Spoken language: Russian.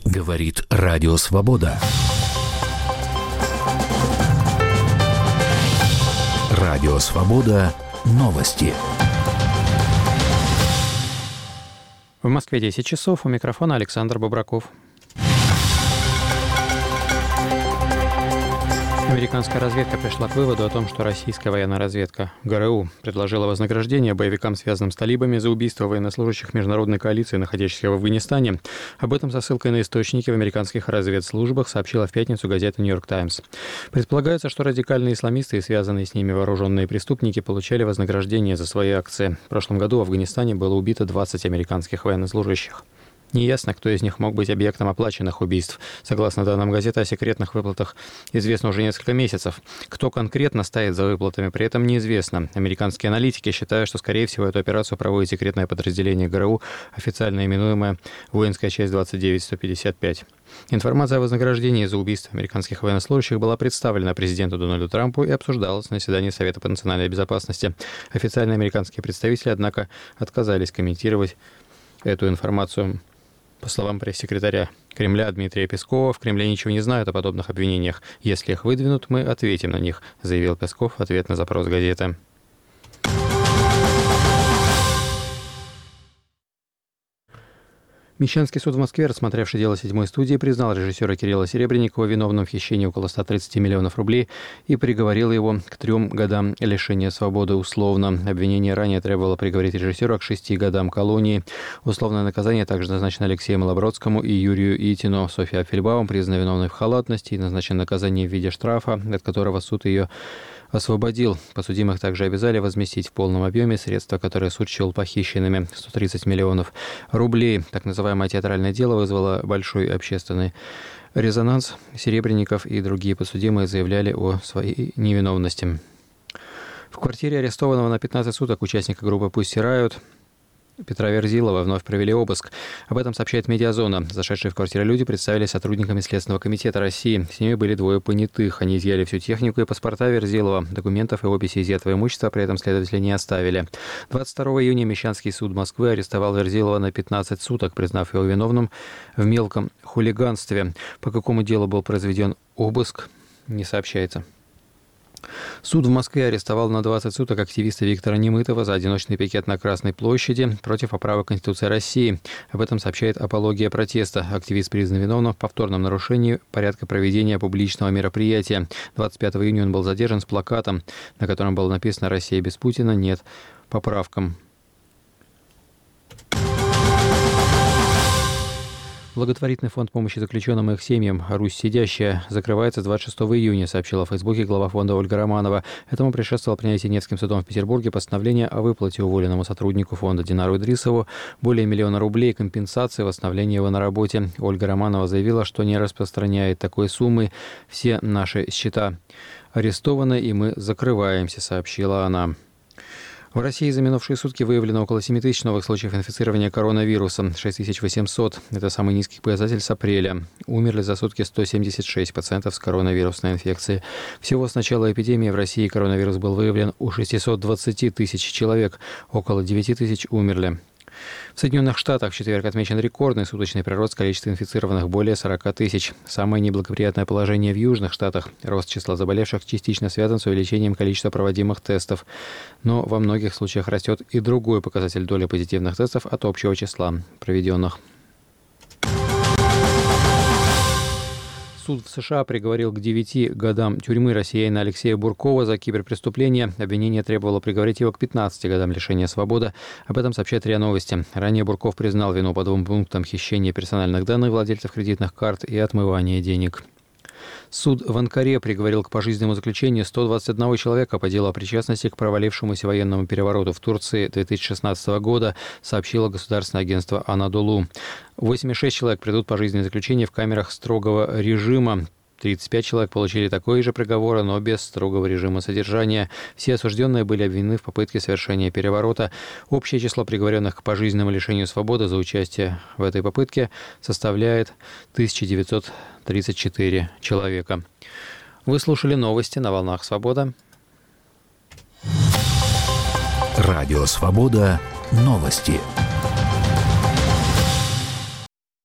Говорит Радио Свобода. Радио Свобода. Новости. В Москве 10 часов. У микрофона Александр Бобраков. Американская разведка пришла к выводу о том, что российская военная разведка ГРУ предложила вознаграждение боевикам, связанным с талибами, за убийство военнослужащих международной коалиции, находящихся в Афганистане. Об этом со ссылкой на источники в американских разведслужбах сообщила в пятницу газета «Нью-Йорк Таймс». Предполагается, что радикальные исламисты и связанные с ними вооруженные преступники получали вознаграждение за свои акции. В прошлом году в Афганистане было убито 20 американских военнослужащих. Неясно, кто из них мог быть объектом оплаченных убийств. Согласно данным газеты, о секретных выплатах известно уже несколько месяцев. Кто конкретно стоит за выплатами, при этом неизвестно. Американские аналитики считают, что, скорее всего, эту операцию проводит секретное подразделение ГРУ, официально именуемое «Воинская часть 29155». Информация о вознаграждении за убийство американских военнослужащих была представлена президенту Дональду Трампу и обсуждалась на заседании Совета по национальной безопасности. Официальные американские представители, однако, отказались комментировать эту информацию. По словам пресс-секретаря Кремля Дмитрия Пескова, в Кремле ничего не знают о подобных обвинениях. Если их выдвинут, мы ответим на них, заявил Песков в ответ на запрос газеты. Мещанский суд в Москве, рассмотревший дело 7-й студии, признал режиссера Кирилла Серебренникова виновным в хищении около 130 миллионов рублей и приговорил его к 3 годам лишения свободы условно. Обвинение ранее требовало приговорить режиссера к 6 годам колонии. Условное наказание также назначено Алексею Малобродскому и Юрию Итину. Софья Апфельбаум признана виновной в халатности и назначено наказание в виде штрафа, от которого суд ее освободил. Подсудимых также обязали возместить в полном объеме средства, которые суд счел похищенными. 130 миллионов рублей. Так называемое театральное дело вызвало большой общественный резонанс. Серебренников и другие подсудимые заявляли о своей невиновности. В квартире арестованного на 15 суток участника группы «Пусси Райот» Петра Верзилова вновь провели обыск. Об этом сообщает «Медиазона». Зашедшие в квартиру люди представились сотрудниками Следственного комитета России. С ними были 2 понятых. Они изъяли всю технику и паспорта Верзилова. Документов и описи изъятого имущества при этом следователи не оставили. 22 июня Мещанский суд Москвы арестовал Верзилова на 15 суток, признав его виновным в мелком хулиганстве. По какому делу был произведен обыск, не сообщается. Суд в Москве арестовал на 20 суток активиста Виктора Немытова за одиночный пикет на Красной площади против поправок Конституции России. Об этом сообщает «Апология протеста». Активист признан виновным в повторном нарушении порядка проведения публичного мероприятия. 25 июня он был задержан с плакатом, на котором было написано «Россия без Путина нет поправкам». Благотворительный фонд помощи заключенным и их семьям «Русь сидящая» закрывается с 26 июня, сообщила в Фейсбуке глава фонда Ольга Романова. Этому предшествовало принятие Невским судом в Петербурге постановления о выплате уволенному сотруднику фонда Динару Идрисову более 1 миллиона рублей компенсации восстановления его на работе. Ольга Романова заявила, что не распространяет такой суммы. Все наши счета арестованы, и мы закрываемся, сообщила она. В России за минувшие сутки выявлено около 7 тысяч новых случаев инфицирования коронавирусом, 6800. Это самый низкий показатель с апреля. Умерли за сутки 176 пациентов с коронавирусной инфекцией. Всего с начала эпидемии в России коронавирус был выявлен у 620 тысяч человек. Около 9 тысяч умерли. В Соединенных Штатах в четверг отмечен рекордный суточный прирост количества инфицированных более 40 тысяч. Самое неблагоприятное положение в Южных Штатах. Рост числа заболевших частично связан с увеличением количества проводимых тестов. Но во многих случаях растет и другой показатель доли позитивных тестов от общего числа проведенных. Суд в США приговорил к 9 годам тюрьмы россиянина Алексея Буркова за киберпреступление. Обвинение требовало приговорить его к 15 годам лишения свободы. Об этом сообщает РИА Новости. Ранее Бурков признал вину по 2 пунктам: хищения персональных данных владельцев кредитных карт и отмывания денег. Суд в Анкаре приговорил к пожизненному заключению 121 человека по делу о причастности к провалившемуся военному перевороту в Турции 2016 года, сообщило государственное агентство «Анадолу». 86 человек придут пожизненное заключение в камерах строгого режима. 35 человек получили такой же приговор, но без строгого режима содержания. Все осужденные были обвинены в попытке совершения переворота. Общее число приговоренных к пожизненному лишению свободы за участие в этой попытке составляет 1934 человека. Вы слушали новости на «Волнах Свобода». Радио «Свобода». Новости.